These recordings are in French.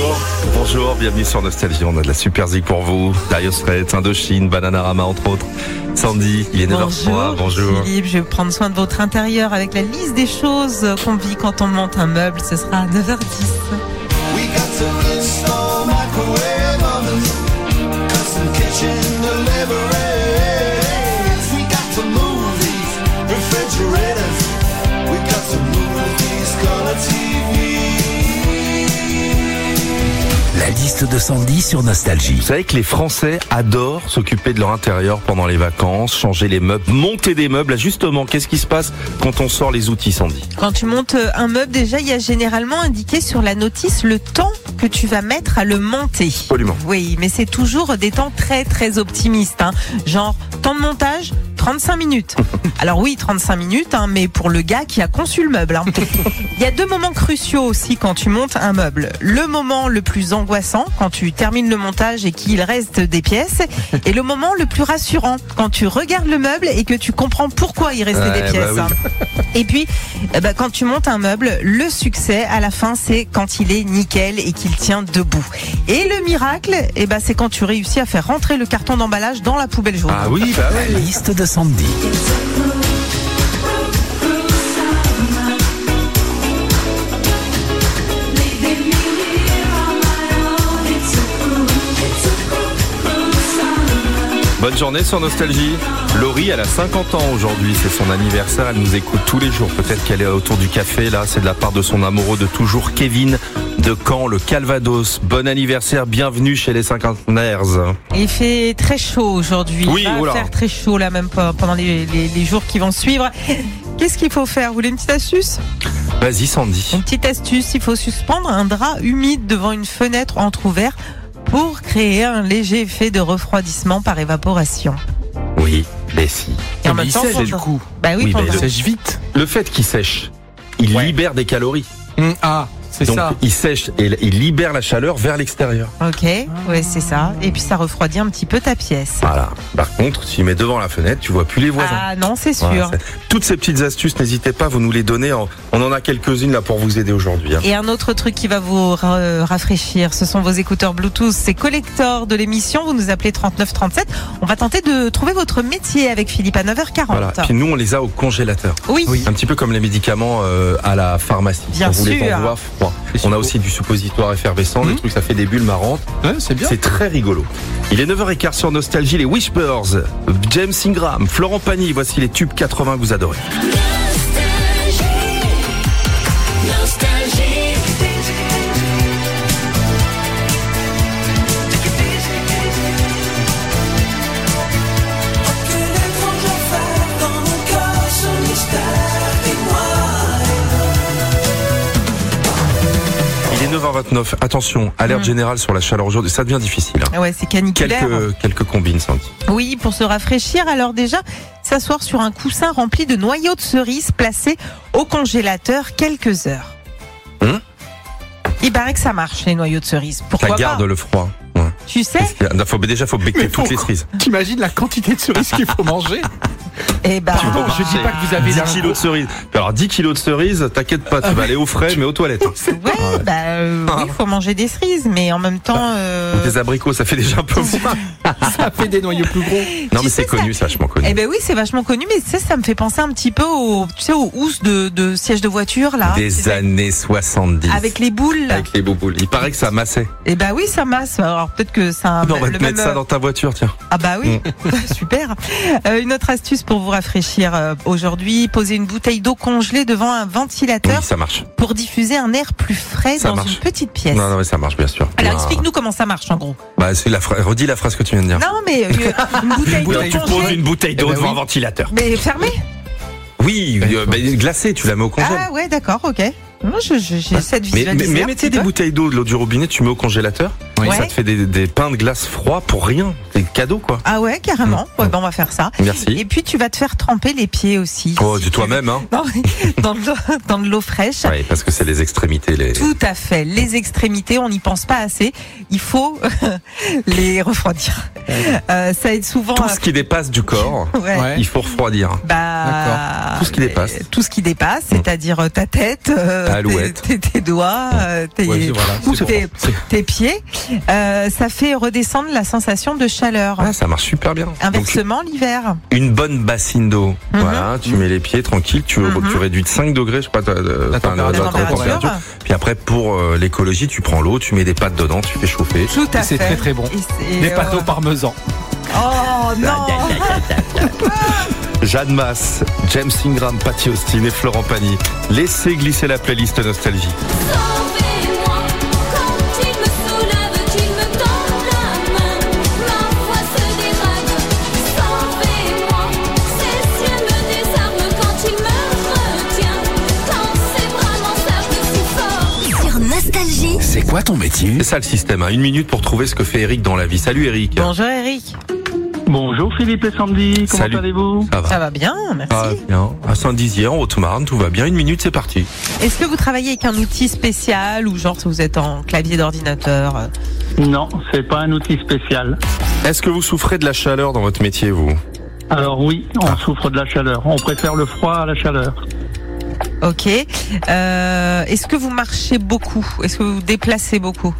Bonjour, bienvenue sur Nostalgie. On a de la super zik pour vous. Dire Straits, Indochine, Bananarama entre autres. Sandy, il est 9h03. Bonjour. Philippe, je vais prendre soin de votre intérieur avec la liste des choses qu'on vit quand on monte un meuble. Ce sera à 9h10. La liste de Sandy sur Nostalgie. Vous savez que les Français adorent s'occuper de leur intérieur pendant les vacances, changer les meubles, monter des meubles. Là, justement, qu'est-ce qui se passe quand on sort les outils, Sandy? Quand tu montes un meuble, déjà, il y a généralement indiqué sur la notice le temps que tu vas mettre à le monter. Absolument. Oui, mais c'est toujours des temps très, très optimistes. Genre, temps de montage, 35 minutes. Alors oui, 35 minutes, mais pour le gars qui a conçu le meuble. Il y a deux moments cruciaux aussi quand tu montes un meuble. Le moment le plus angoissant, quand tu termines le montage et qu'il reste des pièces. Et le moment le plus rassurant, quand tu regardes le meuble et que tu comprends pourquoi il restait des pièces. Bah oui. Et puis, quand tu montes un meuble, le succès à la fin, c'est quand il est nickel et qu'il tient debout. Et le miracle, c'est quand tu réussis à faire rentrer le carton d'emballage dans la poubelle jaune. Ah oui, bah oui. La liste de Sandy. Bonne journée sur Nostalgie. Laurie, elle a 50 ans aujourd'hui, c'est son anniversaire, elle nous écoute tous les jours. Peut-être qu'elle est autour du café, là, c'est de la part de son amoureux de toujours, Kevin de Caen, le Calvados. Bon anniversaire, bienvenue chez les cinquantenaires. Il fait très chaud aujourd'hui. Oui, Il va faire très chaud là, même pendant les jours qui vont suivre. Qu'est-ce qu'il faut faire? Vous voulez une petite astuce? Vas-y, Sandy. Une petite astuce, il faut suspendre un drap humide devant une fenêtre entrouverte pour créer un léger effet de refroidissement par évaporation. Oui, mais si. Et en même temps, c'est le coup. Bah oui, Oui, pour mais le- Sèche vite. Le fait qu'il sèche, il libère des calories. C'est Donc ça. il sèche et il libère la chaleur vers l'extérieur. Ok, ouais, c'est ça. Et puis ça refroidit un petit peu ta pièce. Voilà. Par contre, si tu mets devant la fenêtre, tu vois plus les voisins. Ah non, c'est sûr. Voilà, toutes ces petites astuces, n'hésitez pas, vous nous les donnez. On en a quelques-unes là pour vous aider aujourd'hui. Et un autre truc qui va vous rafraîchir, ce sont vos écouteurs Bluetooth. C'est collector de l'émission. Vous nous appelez 3937. On va tenter de trouver votre métier avec Philippe à 9h40. Voilà. Puis nous, on les a au congélateur. Oui. Un petit peu comme les médicaments à la pharmacie. Bien on vous les sûr. envoie froid. C'est On a sûr. aussi du suppositoire effervescent, des trucs, ça fait des bulles marrantes. Ouais, c'est bien. C'est très rigolo. Il est 9h15 sur Nostalgie, les Whispers, James Ingram, Florent Pagny, voici les tubes 80 que vous adorez. Il est 9h29, attention, alerte générale sur la chaleur aujourd'hui, ça devient difficile. Ouais, c'est caniculaire. Quelques combines, Sandy. Oui, pour se rafraîchir. Alors déjà, s'asseoir sur un coussin rempli de noyaux de cerises placés au congélateur quelques heures. Il paraît que ça marche, les noyaux de cerises. Pourquoi Ça pas? garde le froid. Ouais. Tu sais? Déjà, faut becquer toutes les cerises. T'imagines la quantité de cerises qu'il faut manger? Eh ben, Je dis pas que vous avez 10 la- kilos de cerises. Alors 10 kilos de cerises, t'inquiète pas, tu vas aller au frais, mais aux toilettes. oui, il faut manger des cerises, mais en même temps, Des abricots, ça fait déjà un peu moins. Ça fait des noyaux plus gros. Non, Tu mais sais, c'est connu, c'est vachement connu. eh ben oui, c'est vachement connu, mais tu sais, ça me fait penser un petit peu aux housses de sièges de voiture, là. Tu Des sais, années 70. avec les boules. Avec les bouboules. Il paraît que ça massait. Eh ben oui, ça masse. Alors peut-être que ça. On va le te mettre même- ça dans ta voiture, tiens. Ah bah oui, super. Une autre astuce pour vous rafraîchir aujourd'hui, poser une bouteille d'eau congelée devant un ventilateur Oui, ça marche. pour diffuser un air plus frais Ça dans marche. une petite pièce. Non, mais ça marche, bien sûr. Alors Ah. explique-nous comment ça marche en gros. Bah, c'est redis la phrase que tu viens de dire. Non mais une bouteille d'eau Tu poses congelée, une bouteille d'eau Eh ben devant oui. un ventilateur. mais fermée. Oui, glacée, tu la mets au congèle. Ah ouais, d'accord, ok. Moi, j'essaie de Mais visualiser. un mettez petit des peu. bouteilles d'eau de l'eau du robinet, tu mets au congélateur. Oui. Ouais. Ça te fait des pains de glace froids pour rien. C'est cadeau, quoi. Ah ouais, carrément. Ouais, ben on va faire ça. Merci. Et puis tu vas te faire tremper les pieds aussi. Oh, Si de tu toi-même, hein. veux. Non, dans de l'eau fraîche. Oui, parce que c'est les extrémités. Tout à fait. Les extrémités, on n'y pense pas assez. Il faut les refroidir. Ça aide souvent. Tout ce qui dépasse du corps, Ouais. Ouais. il faut refroidir. Bah, Tout ce qui dépasse. Tout ce qui dépasse, c'est-à-dire ta tête, Alouette. tes doigts, Ouais, voilà, tes pieds. Ça fait redescendre la sensation de chaleur. Ah, ça marche super bien. Inversement, l'hiver. Une bonne bassine d'eau. Voilà, tu mets les pieds tranquille, tu réduis de 5 degrés, je sais pas, la température. Puis après, pour l'écologie, tu prends l'eau, tu mets des pâtes dedans, tu fais chauffer. Tout à C'est fait. très très bon. Des pâtes au parmesan. Oh non. Jeanne Masse, James Ingram, Patty Austin et Florent Pagny. Laissez glisser la playlist Nostalgie. Sauvez-moi quand il me soulève, qu'il me tend la main. Ma foi se dérègle. Sauvez-moi, ses yeux me désarment quand il me retient. Quand ses bras m'encerclent si fort. Sur Nostalgie. C'est quoi ton métier? C'est ça le système, hein. 1 minute pour trouver ce que fait Eric dans la vie. Salut Eric. Bonjour Eric. Bonjour Philippe et Sandy, comment Salut. allez-vous? Ça va bien, merci. Ah, bien. À Saint-Dizier, en Haute-Marne, tout va bien. 1 minute, c'est parti. Est-ce que vous travaillez avec un outil spécial ou genre vous êtes en clavier d'ordinateur? Non, c'est pas un outil spécial. Est-ce que vous souffrez de la chaleur dans votre métier, vous? Alors oui, on souffre de la chaleur. On préfère le froid à la chaleur. Ok. Est-ce que vous marchez beaucoup? Est-ce que vous vous déplacez beaucoup?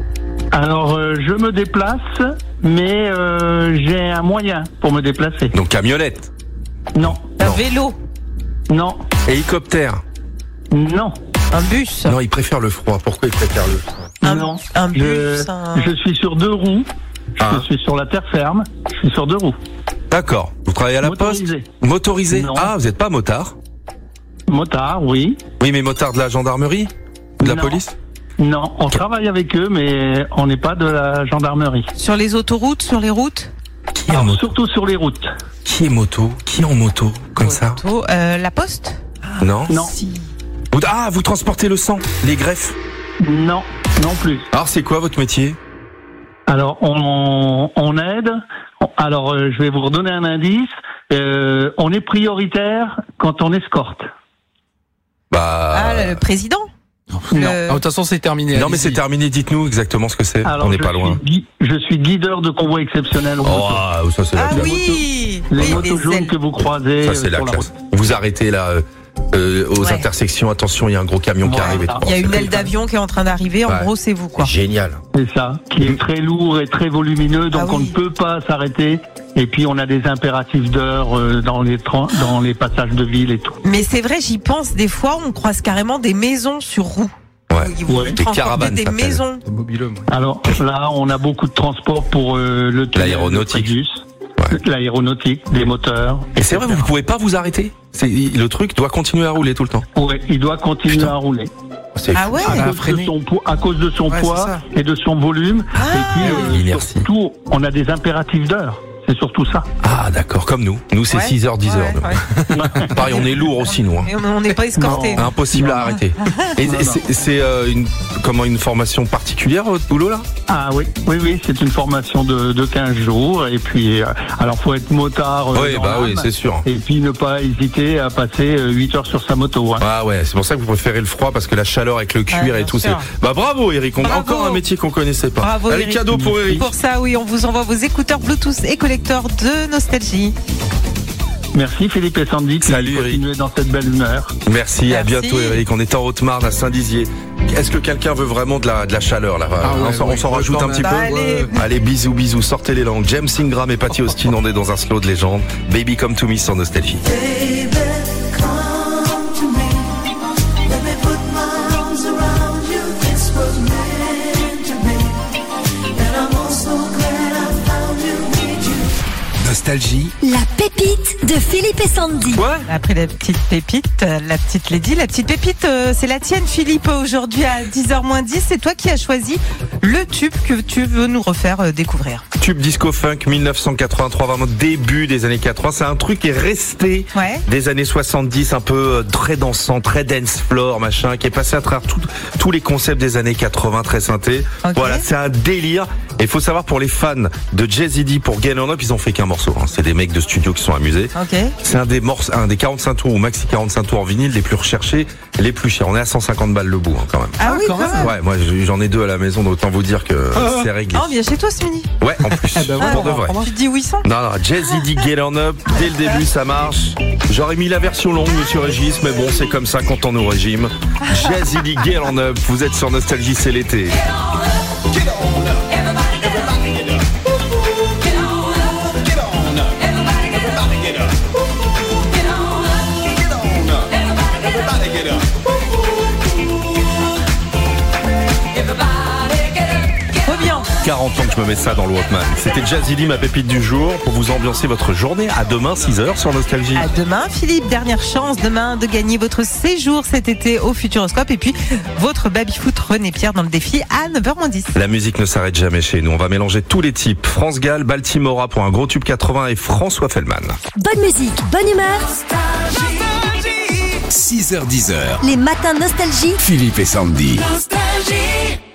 Alors je me déplace, mais j'ai un moyen pour me déplacer. Donc camionnette, Non, Un Non. vélo? non, hélicoptère. non, Un bus? Non, il préfère le froid. Pourquoi il préfère le froid? non. Un bus? Je suis sur 2 roues. Ah. Je suis sur la terre ferme. Je suis sur 2 roues. D'accord. Vous travaillez à la Motorisé. poste? Motorisé. Non. Ah, vous n'êtes pas motard? Motard, oui. Oui, mais motard de la gendarmerie? De la Non. police? Non, on travaille avec eux, mais on n'est pas de la gendarmerie. Sur les autoroutes, sur les routes? Qui est en Alors, moto? surtout sur les routes. Qui est moto? Qui est en moto? Comme ça? Auto. La poste? Non? Non, Si. Vous transportez le sang? Les greffes? non, non plus. Alors, c'est quoi votre métier? Alors, on aide. Alors, je vais vous redonner un indice. On est prioritaire quand on escorte. Ah, le président? Ah, de toute façon, c'est terminé. Non, mais c'est allez-y. terminé. Dites-nous exactement ce que c'est. Alors, On n'est pas loin. Je suis guideur de convoi exceptionnel. Oh, ça c'est la Ah classe. oui! Les Oui, motos jaunes ailes. que vous croisez Ça c'est la sur la classe. route. Vous arrêtez là aux Ouais. intersections. Attention, il y a un gros camion qui Voilà. arrive. Et tout. Il y a une C'est aile d'avion qui est en train d'arriver. En Ouais. gros, c'est vous, quoi. génial. C'est ça, qui est très lourd et très volumineux, donc Ah oui. on ne peut pas s'arrêter. Et puis on a des impératifs d'heure dans les passages de ville et tout. Mais c'est vrai, j'y pense. Des fois, on croise carrément des maisons sur roues. Ouais. Vous Ouais. Des transportez caravanes, des ça s'appelle. maisons. C'est mobileux, moi. Alors là, on a beaucoup de transport pour le tunnel L'aéronautique. de Fréjus, Ouais. l'aéronautique, des moteurs. Et c'est vrai, vous ne pouvez pas vous arrêter. Le truc doit continuer à rouler tout le temps. Ouais, il doit continuer Putain. à rouler. C'est Ah fou. ouais? À cause, freiner. de son poids, à cause de son Ouais, poids c'est ça. et de son volume. Ah. Et puis, L'inertie. surtout, on a des impératifs d'heure. C'est surtout ça. Ah d'accord, comme nous. Nous c'est Ouais. 6h, 10h. Ouais, ouais. Pareil, on est lourd aussi nous. Hein. Et on n'est pas escorté. Impossible à arrêter. Et Non, non. c'est une formation particulière votre boulot là? Ah oui, oui, oui, c'est une formation de 15 jours. Et puis, alors faut être motard. Oui, dans bah oui, l'âme. c'est sûr. Et puis ne pas hésiter à passer 8 heures sur sa moto. Hein. Ah ouais, c'est pour ça que vous préférez le froid parce que la chaleur avec le cuir Ouais, et bien tout. sûr. Bah bravo Eric, on a Bravo. encore un métier qu'on connaissait pas. Bravo, Allez, Eric. cadeau pour Eric. Pour ça, oui, on vous envoie vos écouteurs Bluetooth et collecteurs de Nostalgie. Merci Philippe et Sandy. puis Salut, Eric. continuez dans cette belle humeur. Merci, à Merci. bientôt Eric. On est en Haute-Marne à Saint-Dizier. Est-ce que quelqu'un veut vraiment de la chaleur là? Ah ouais, on s'en ouais, rajoute quand un petit même. peu. Bah, allez. Allez, bisous, bisous, sortez les langues. James Ingram et Patty Austin, on est dans un slow de légende. Baby Come to Me sur Nostalgie. Baby, come to me. Let me put my arms around you. This was meant to be. And I'm also glad I found you. Need you. Nostalgie, La pépite de Philippe et Sandy. Quoi? Après la petite pépite, la petite Lady, la petite pépite, c'est la tienne Philippe aujourd'hui à 10h-10. C'est toi qui as choisi le tube que tu veux nous refaire découvrir. Tube disco funk 1983, vraiment début des années 80. C'est un truc qui est resté Ouais. des années 70, un peu très dansant, très dance floor, machin, qui est passé à travers tous les concepts des années 80, très synthé. Ok. Voilà, c'est un délire. Et il faut savoir, pour les fans de Jay-Z, pour Get On Up, ils ont fait qu'un morceau. Hein. C'est des mecs de studio qui sont amusés. Ok. C'est un des 45 tours ou maxi 45 tours en vinyle les plus recherchés, les plus chers. On est à 150 balles le bout quand même. Ah oui, quand même. Ouais, moi j'en ai 2 à la maison, donc autant vous dire que c'est réglé. Ah, on vient chez toi ce midi. Ouais, en plus, pour de vrai. Tu te dis où ils sont? Non, Jazzy D, Get On Up, dès le début ça marche. J'aurais mis la version longue, monsieur Régis, mais bon, c'est comme ça quand on est au régime. Jazzy D, Get On Up, vous êtes sur Nostalgie, c'est l'été. Trop bien. 40 ans que je me mets ça dans le Walkman. C'était Jazzy D, ma pépite du jour, pour vous ambiancer votre journée. À demain, 6h sur Nostalgie. À demain, Philippe. Dernière chance demain de gagner votre séjour cet été au Futuroscope et puis votre baby-foot René Pierre dans le défi à 9h-10. La musique ne s'arrête jamais chez nous. On va mélanger tous les types. France Gall, Baltimora pour un gros tube 80 et François Fellman. Bonne musique, bonne humeur. 6h-10h, Les matins nostalgie. Philippe et Sandy. Nostalgie.